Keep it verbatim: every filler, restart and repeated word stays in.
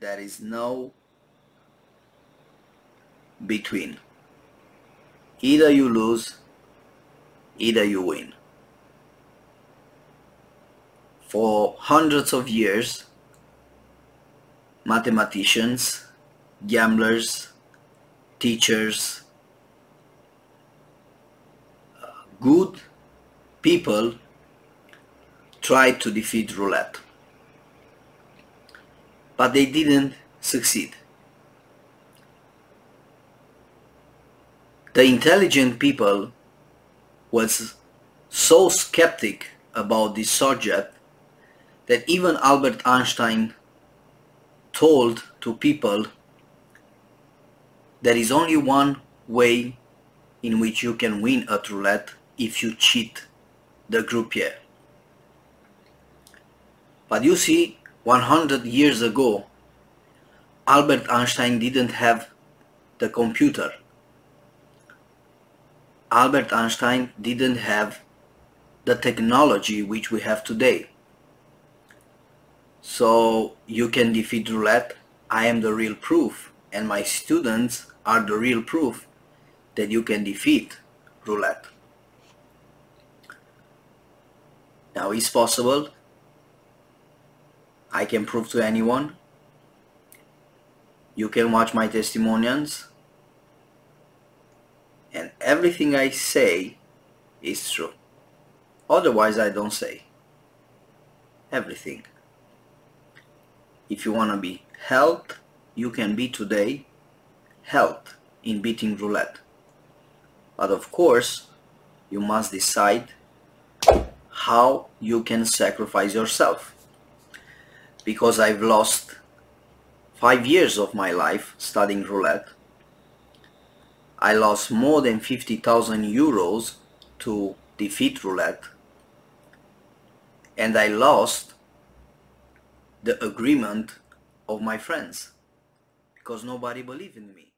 there is no between. Either you lose, either you win. For hundreds of years, mathematicians, gamblers, teachers, good people tried to defeat roulette, but they didn't succeed. The intelligent people was so skeptic about this subject that even Albert Einstein told to people there is only one way in which you can win at roulette: if you cheat the croupier. But you see, one hundred years ago, Albert Einstein didn't have the computer. Albert Einstein didn't have the technology which we have today. So you can defeat roulette. I am the real proof, and my students are the real proof that you can defeat roulette. Now, it's possible. I can prove to anyone. You can watch my testimonials, and everything I say is true. Otherwise, I don't say everything. If you want to be helped, you can be today helped in beating roulette. But of course, you must decide how you can sacrifice yourself. Because I've lost five years of my life studying roulette. I lost more than fifty thousand euros to defeat roulette. And I lost the agreement of my friends because nobody believed in me.